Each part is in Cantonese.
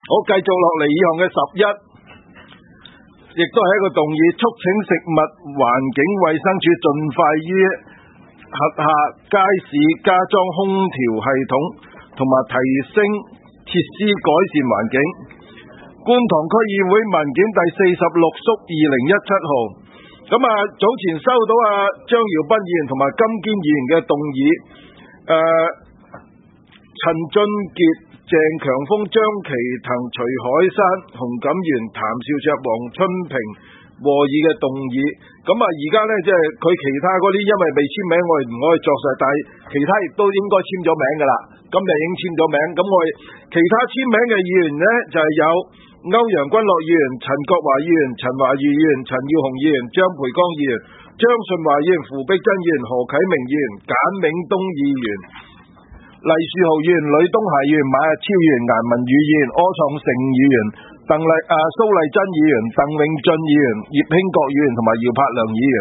好，繼續落嚟以項嘅11，亦都係一個動議，促請食物環境衛生署盡快於轄下街市加裝空調系統，同埋提升設施改善環境。觀塘區議會文件第46縮2017號。咁早前收到張耀斌議員同埋金堅議員嘅動議，陳俊傑、鄭強峰、張其騰、徐海山、洪錦元、譚兆卓、黃春平和議嘅動議。咁而家呢，即係佢其他嗰啲因為未簽名，我哋唔可以作實，但係其他亦都應該簽咗名㗎啦。今日已經簽咗名，咁我哋其他簽名嘅議員呢，就係有歐陽君樂議員、陳國華議員、陳華瑜議員、陳耀雄議員、張培剛議員、張順華議員、胡碧珍議員、何啟明議員、簡永東議員、黎樹豪議員、呂東霞議員、馬日超議員、顏文宇議員、柯創盛議員、蘇麗珍議員、鄧永俊議員、葉興國議員同埋姚柏良議員。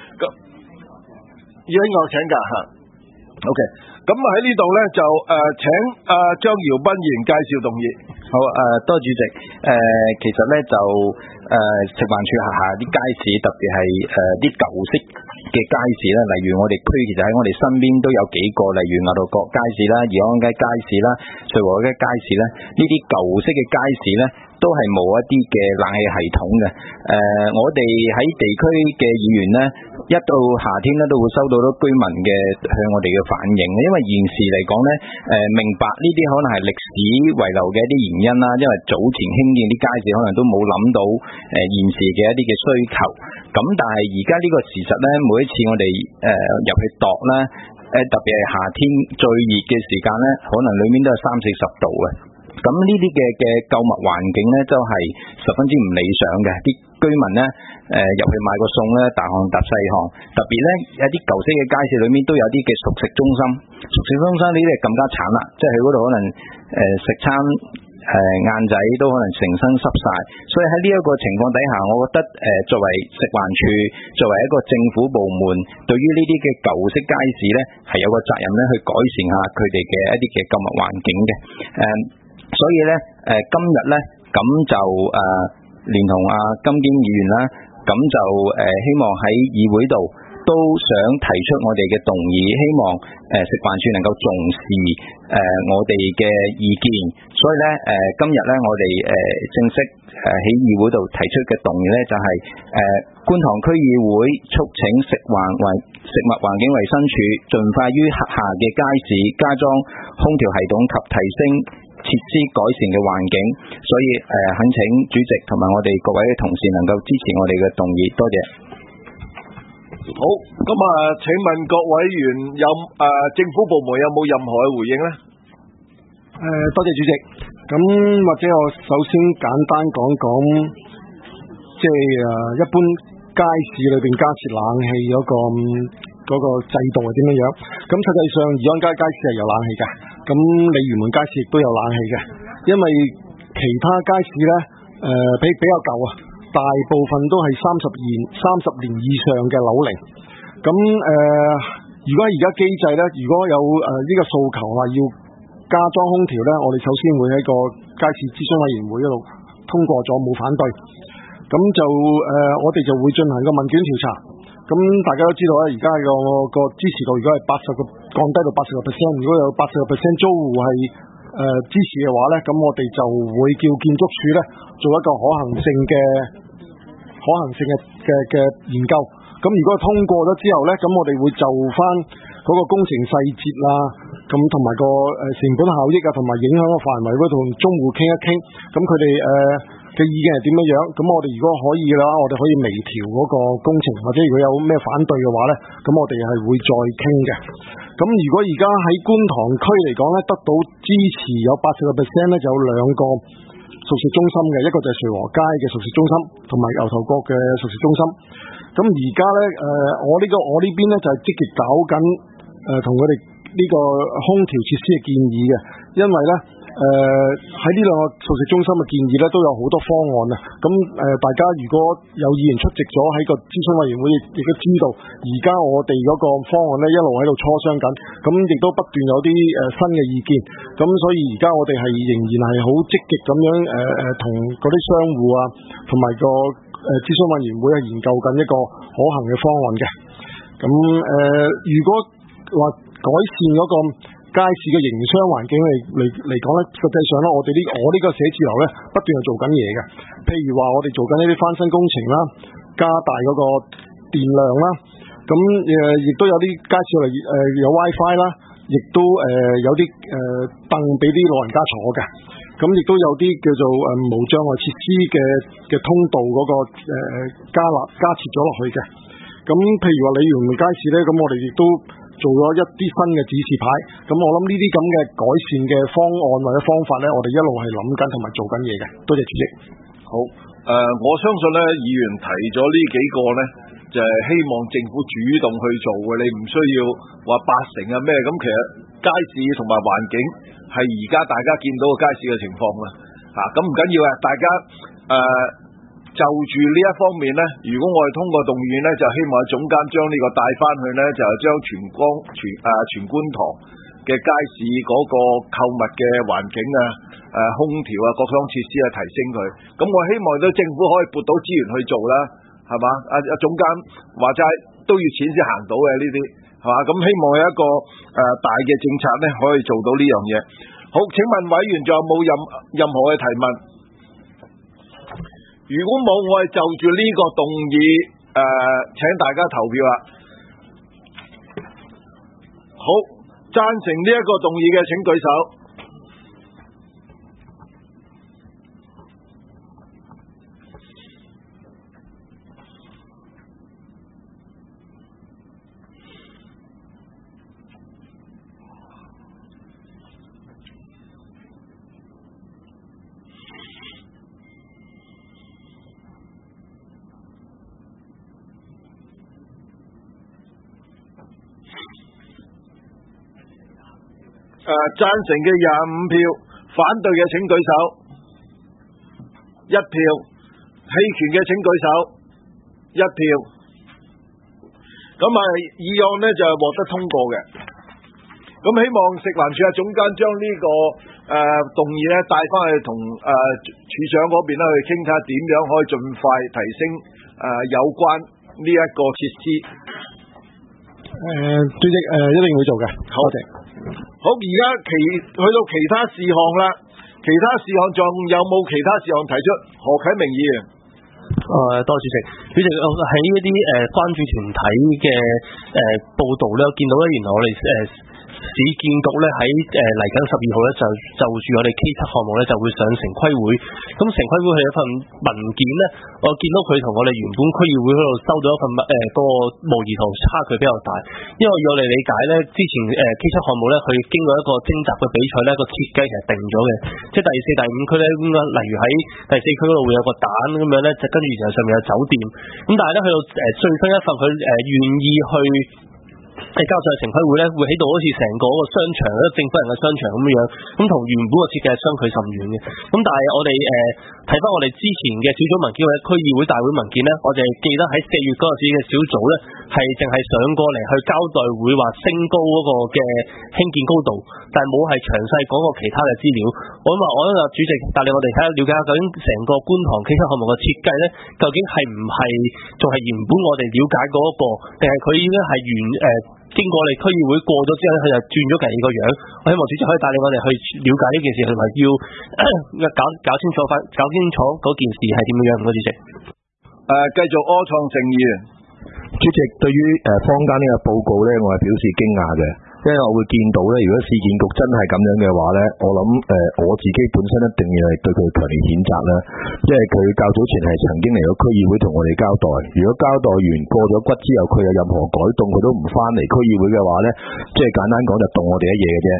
葉興國請假嚇。OK， 咁喺呢度呢，就請張耀斌議員介紹動議。 好，多謝主席。其實呢，就食環署轄下啲街市，特別係啲舊式嘅街市啦，例如我哋區其實喺我哋身邊都有幾個，例如牛頭角街市啦、怡安街街市啦、瑞和街街市啦，呢啲舊式嘅街市呢，都係冇一啲嘅冷氣系統嘅。我哋喺地區嘅議員呢，一到夏天呢，都會收到居民嘅向我哋嘅反映，因為現時嚟講呢，明白呢啲可能係歷史遺留嘅一啲原因啦，因為早前興建啲街市可能都冇諗到現時嘅一啲嘅需求，咁但係而家呢個事實呢，每一次我哋入去度呢，特別係夏天最熱嘅時間呢，可能裏面都係30-40度嘅。咁呢啲嘅購物環境呢，都係十分之唔理想嘅。啲居民呢，入去買個餸呢，大汗搭細汗。特別呢，有啲舊式嘅街市裏面都有啲嘅熟食中心，熟食中心呢啲更加慘啦，即係佢嗰度可能食餐晏仔都可能成身濕晒。所以喺呢一個情況底下，我覺得作為食環署，作為一個政府部門，對於呢啲嘅舊式街市呢，係有個責任呢去改善下佢哋嘅一啲嘅購物環境嘅。所以咧，今日咧，咁就連同金堅議員啦，咁就希望喺議會度都想提出我哋嘅動議，希望食環署能夠重視我哋嘅意見。所以咧，今日咧，我哋正式喺議會度提出嘅動議咧，就係觀塘區議會促請食物環境衛生署盡快於轄下嘅街市加裝空調系統及提升設施改善嘅環境，所以懇請主席同埋我哋各位同事能夠支持我哋嘅動議，多謝。 好，咁請問各位議員有政府部門有冇任何嘅回應呢？ 多謝主席。咁或者我首先簡單講講，即係一般街市裏邊加設冷氣嗰個制度係點樣？咁實際上怡安街街市係有冷氣嘅，咁鯉魚門街市亦都有冷氣嘅，因為其他街市呢，比較舊啊，大部分都係30年以上嘅樓齡。咁如果而家機制呢，如果有呢個訴求話要加裝空調呢，我哋首先會喺個街市諮詢委員會嗰度通過咗，冇反對。咁就我哋就會進行個問卷調查。咁大家都知道咧，而家個支持度如果係降低到80%，如果有80%租戶係支持嘅話咧，咁我哋就會叫建築署咧做一個可行性嘅研究。咁如果通過咗之後咧，咁我哋會就翻嗰個工程細節啦，咁同埋個成本效益啊，同埋影響嘅範圍嗰度同中戶傾一傾，咁佢哋嘅意見係點樣？咁我哋如果可以嘅話，我哋可以微調嗰個工程，或者如果有咩反對嘅話呢，咁我哋係會再傾嘅。咁如果而家喺觀塘區嚟講呢，得到支持有80%呢，就有兩個熟食中心嘅，一個就係瑞和街嘅熟食中心，同埋牛頭角嘅熟食中心。咁而家呢，我呢邊呢，就係積極搞緊同佢哋呢個空調設施嘅建議嘅。 因為咧喺呢兩個素食中心嘅建議咧都有好多方案啊。咁大家如果有議員出席咗喺個諮詢委員會，亦都知道而家我哋嗰個方案咧一路喺度磋商緊，咁亦都不斷有啲新嘅意見。咁所以而家我哋係仍然係好積極咁樣同嗰啲商戶啊，同埋個諮詢委員會係研究緊一個可行嘅方案嘅。咁如果話改善嗰個街市嘅營商環境嚟講咧，實際上咧，我呢個寫字樓咧不斷係做緊嘢嘅。譬如話我哋做緊一啲翻新工程啦，加大嗰個電量啦，咁亦都有啲街市嚟有 WiFi 啦，亦都有啲凳俾啲老人家坐嘅。咁亦都有啲叫做無障礙設施嘅通道嗰個加設咗落去嘅。咁譬如話鯉魚門街市咧，咁我哋亦都做咗一啲新嘅指示牌。咁我諗呢啲咁嘅改善嘅方案或者方法咧，我哋一路係諗緊同埋做緊嘢嘅。多謝主席。 好，我相信咧，議員提咗呢幾個咧，就係希望政府主動去做嘅，你唔需要話80%啊咩。咁其實街市同埋環境係而家大家見到嘅街市嘅情況啦。咁唔緊要啊，大家就住呢一方面呢，如果我哋通過動議呢，就希望總監將呢個帶翻去呢，就將全觀塘嘅街市嗰個購物嘅環境啊、空調啊、各種設施啊提升佢。咁我希望都政府可以撥到資源去做啦，係嘛？總監話齋都要錢先行到嘅呢啲，係嘛？咁希望有一個大嘅政策呢，可以做到呢樣嘢。好，請問委員仲有冇任何嘅提問？如果冇，我係就住呢個動議請大家投票啦。好，贊成呢一個動議嘅請舉手。贊成嘅25票，反對嘅請舉手，1票，棄權嘅請舉手，1票。咁議案呢就獲得通過嘅。咁希望食環署總監將呢個動議呢帶翻去同處長嗰邊去傾下點樣可以盡快提升有關呢一個設施。 主席一定會做嘅。好，多謝。 好，而家去到其他事項啦，其他事項仲有冇其他事項提出？何啟明議員。 多謝主席。主席喺一啲關注團體嘅報道咧，見到咧原來我哋市建局咧喺嚟緊12號咧就住我哋 K7 項目咧就會上城規會。咁城規會係一份文件咧，我見到佢同我哋原本區議會嗰度收到一份個模擬圖差距比較大。因為以我哋理解咧，之前K7 項目咧，佢經過一個徵集嘅比賽咧，個設計其實定咗嘅，即係第4、第5區咧，例如喺第4區嗰度會有個蛋咁樣咧，就跟住就上面有酒店。咁但係咧去到最新一份佢願意去交上城規會咧，會起到好似成個嗰個商場，一個政府人嘅商場咁樣，咁同原本個設計係相距甚遠嘅。咁但係我哋睇翻我哋之前嘅小組文件或者區議會大會文件咧，我哋記得喺4月嗰陣時嘅小組咧，係淨係上過嚟去交代會話升高嗰個嘅興建高度，但係冇係詳細講過其他嘅資料。我諗主席帶領我哋睇下了解下究竟成個觀塘K7項目嘅設計咧，究竟係唔係仲係原本我哋了解嗰個，定係佢已經係經過我哋區議會過咗之後咧，佢就轉咗第二個樣。我希望主席可以帶領我哋去了解呢件事，同埋要搞清楚嗰件事係點樣嘅。主席， 繼續柯創盛議員。 主席，對於坊間呢個報告咧，我係表示驚訝嘅，因為我會見到咧，如果市建局真係咁樣嘅話咧，我諗我自己本身一定要係對佢強烈譴責啦，因為佢較早前係曾經嚟到區議會同我哋交代，如果交代完過咗骨之後，佢有任何改動，佢都唔翻嚟區議會嘅話咧，即係簡單講就動我哋一嘢嘅啫。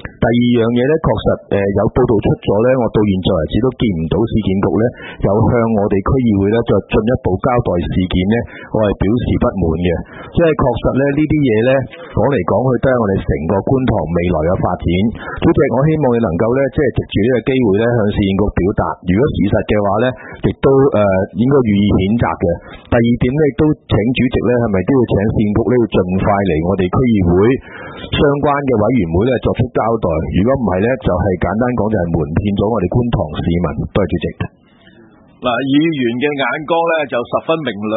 第二樣嘢咧，確實有報道出咗咧，我到現在為止都見唔到市建局咧有向我哋區議會咧再進一步交代事件咧，我係表示不滿嘅。即係確實咧呢啲嘢咧講嚟講去都係我哋成個觀塘未來嘅發展。主席，我希望你能夠咧即係藉住呢個機會咧向市建局表達，如果事實嘅話咧，亦都應該予以譴責嘅。第二點咧，亦都請主席咧係咪都要請市建局咧要盡快嚟我哋區議會相關嘅委員會咧作出交代。如果唔係咧，就係簡單講就係瞞騙咗我哋觀塘市民。多謝主席。 嗱，議員嘅眼光咧就十分明亮。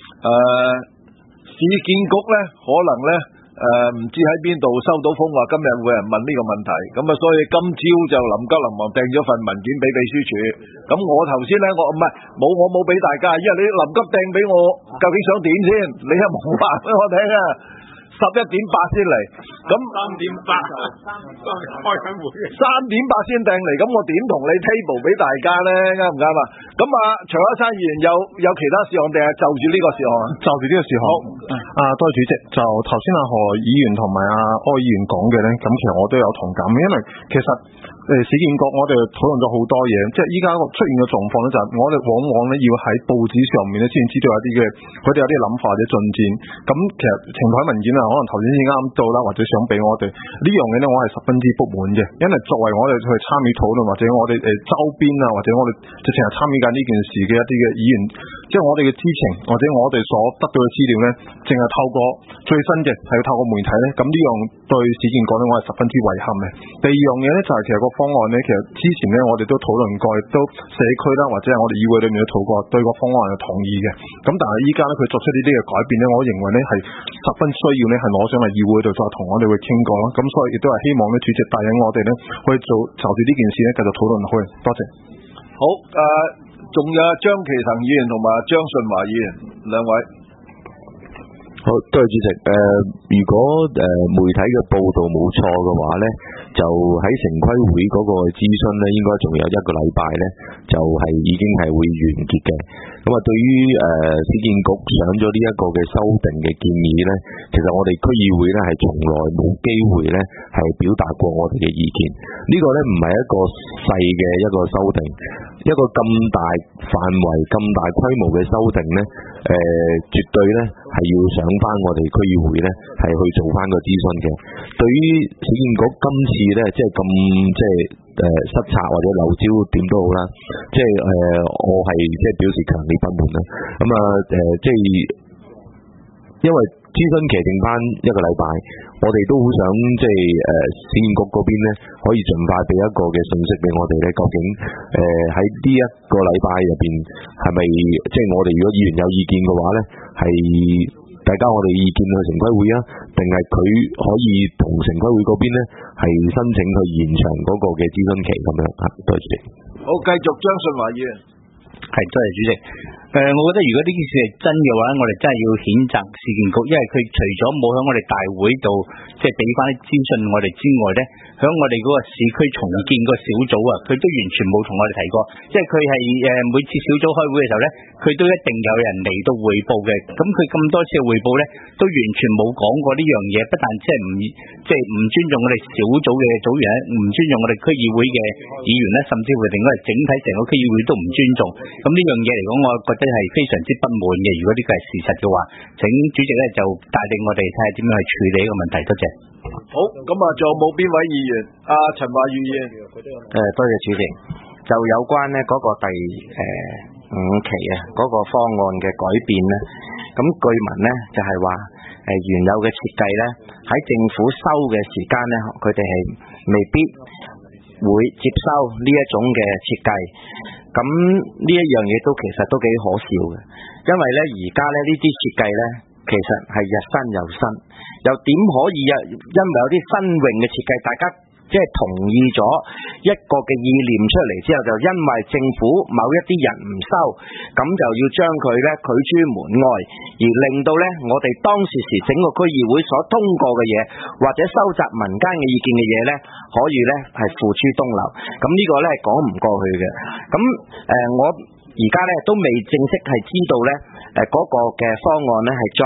市建局咧可能咧唔知喺邊度收到風話今日會有人問呢個問題，咁啊所以今朝就臨急臨忙訂咗份文件俾秘書處。咁我頭先咧我冇俾大家，因為你臨急訂俾我，究竟想點先？你又冇話俾我聽啊！11:8先嚟，咁3:8開緊會，3:8先訂嚟，咁我點同你 table 俾大家咧？啱唔啱啊？咁啊，徐海山議員有其他事項定係就住呢個事項啊？ 就住呢個事項。多謝主席。就頭先何議員同埋柯議員講嘅咧，咁其實我都有同感，因為其實市建局我哋討論咗好多嘢，即係依家出現嘅狀況咧，就係我哋往往咧要喺報紙上面咧先知道佢哋有啲諗法或者進展。咁其實呈台文件啊，可能頭先先啱到啦，或者想俾我哋呢樣嘢咧，我係十分之不滿嘅。因為作為我哋去參與討論，或者我哋周邊啊，或者我哋直情係參與緊呢件事嘅一啲嘅議員，即係我哋嘅知情或者我哋所得到嘅資料咧，淨係透過最新嘅係要透過媒體咧，咁呢樣對市建局咧，我係十分之遺憾嘅。第二樣嘢咧就係其實個方案咧，其實之前咧我哋都討論過，亦都社區啦或者係我哋議會裏面都討過，對個方案係同意嘅。咁但係依家咧佢作出呢啲嘅改變咧，我認為咧係十分需要咧係攞上嚟議會度再同我哋會傾過咯。咁所以亦都係希望咧主席帶領我哋咧去就住呢件事咧繼續討論落去。多謝。 好，仲有張其騰議員同埋張順華議員兩位。 好，多謝主席。如果媒體嘅報道冇錯嘅話咧，就喺城規會嗰個諮詢咧，應該仲有1個禮拜咧，就係已經係會完結嘅。咁啊，對於市建局上咗呢一個嘅修訂嘅建議咧，其實我哋區議會咧係從來冇機會咧係表達過我哋嘅意見。呢個咧唔係一個細嘅一個修訂，一個咁大範圍、咁大規模嘅修訂咧，絕對咧係要上翻我哋區議會咧係去做翻個諮詢嘅。對於市建局今次咧即係咁失策或者漏招點都好啦，即係我係即係表示強烈不滿啦。咁即係因為諮詢期剩翻1個禮拜，我哋都好想即係市建局嗰邊咧可以盡快俾一個嘅信息俾我哋咧，究竟喺呢1個禮拜入邊係咪即係我哋如果議員有意見嘅話咧，係大家我哋意見去城規會啊，定係佢可以同城規會嗰邊咧係申請去延長嗰個嘅諮詢期咁樣啊？多謝。 好，繼續張順華議員。 係，多謝主席。我覺得如果呢件事係真嘅話，我哋真係要譴責市建局，因為佢除咗冇喺我哋大會度即係俾翻啲資訊我哋之外咧，喺我哋嗰個市區重建個小組啊，佢都完全冇同我哋提過。即係佢係每次小組開會嘅時候咧，佢都一定有人嚟到匯報嘅。咁佢咁多次匯報咧，都完全冇講過呢樣嘢，不但即係唔尊重我哋小組嘅組員，唔尊重我哋區議會嘅議員咧，甚至乎令我哋整體成個區議會都唔尊重。咁呢樣嘢嚟講，我覺得係非常之不滿嘅。如果呢個係事實嘅話，請主席咧就帶領我哋睇下點樣去處理呢個問題。多謝。 好，咁啊，仲有冇邊位議員？陳華宇議員。 多謝主席。就有關呢嗰個第5期啊嗰個方案嘅改變呢，咁據聞呢就係話原有嘅設計呢，喺政府收嘅時間呢，佢哋係未必會接收呢一種嘅設計。咁呢一樣嘢都其實都幾可笑嘅，因為呢而家呢啲設計呢，其實係日新又新，又點可以因為有啲新穎嘅設計，大家即係同意咗一個嘅意念出嚟之後，就因為政府某一啲人唔收，咁就要將佢呢拒諸門外，而令到呢我哋當時整個區議會所通過嘅嘢，或者收集民間嘅意見嘅嘢呢，可以呢係付諸東流。咁呢個呢係講唔過去嘅。咁我而家呢都未正式係知道呢嗰個嘅方案呢係作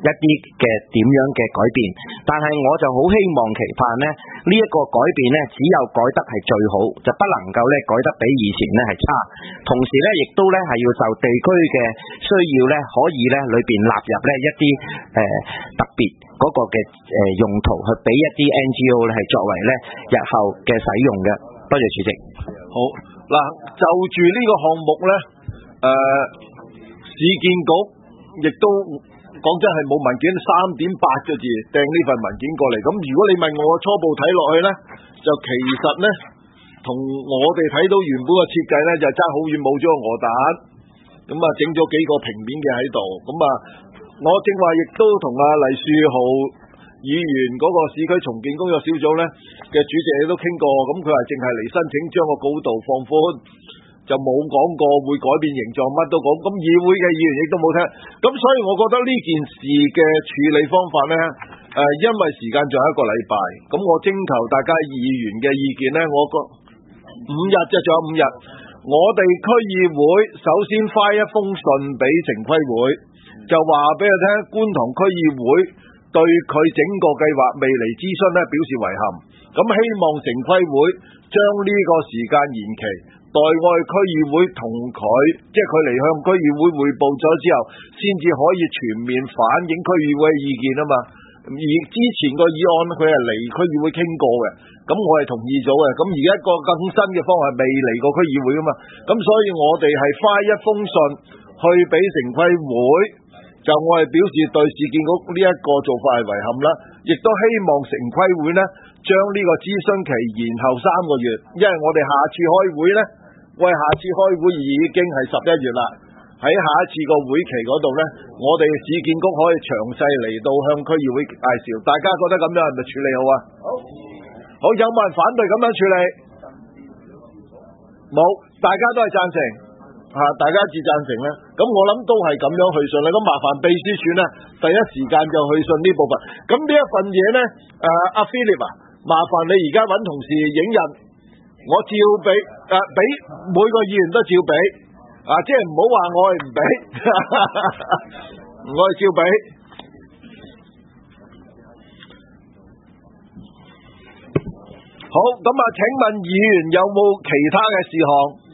一啲嘅點樣嘅改變，但係我就好希望期盼呢一個改變呢，只有改得係最好，就不能夠呢改得比以前呢係差。同時呢，亦都呢係要受地區嘅需要呢，可以呢裏邊納入呢一啲特別嗰個嘅用途，去俾一啲 NGO 呢係作為呢日後嘅使用嘅。多謝主席。 好嗱，就住呢個項目呢，市建局亦都講真係冇文件3.8個字掟呢份文件過嚟。咁如果你問我初步睇落去呢，就其實呢，同我哋睇到原本嘅設計呢，就爭好遠，冇咗個鵝蛋，咁啊整咗幾個平面嘅喺度。咁啊，我正話亦都同阿黎樹豪議員嗰個市區重建工作小組呢嘅主席亦都傾過，咁佢話淨係嚟申請將個高度放寬，就冇講過會改變形狀，乜都講。咁議會嘅議員亦都冇聽，咁所以我覺得呢件事嘅處理方法呢，因為時間仲有1個禮拜，咁我徵求大家議員嘅意見呢，我覺5日啫，仲有5日，我哋區議會首先發一封信俾城規會，就話俾佢聽，觀塘區議會對佢整個計劃未嚟諮詢呢表示遺憾，咁希望城規會將呢個時間延期，待我哋區議會同佢，即係佢嚟向區議會匯報咗之後，先至可以全面反映區議會嘅意見啊嘛。而之前個議案佢係嚟區議會傾過嘅，咁我係同意咗嘅。咁而家一個更新嘅方案未嚟過區議會啊嘛，咁所以我哋係發一封信去俾城規會，就我係表示對市建局呢一個做法係遺憾啦，亦都希望城規會呢將呢個諮詢期延後3個月，因為我哋下次開會呢，下次開會已經係11月啦。喺下一次個會期嗰度呢，我哋市建局可以詳細嚟到向區議會介紹，大家覺得咁樣係咪處理好啊？好，有冇人反對咁樣處理？冇，大家都係贊成，大家一致贊成呢。咁我諗都係咁樣去信啦。咁麻煩秘書處呢，第一時間就去信呢部分。咁呢一份嘢呢，阿 Philip 啊，麻煩你而家揾同事影印，我照俾每個議員都照俾。即係唔好話我係唔俾，我係照俾。好，咁啊，請問議員有冇其他嘅事項？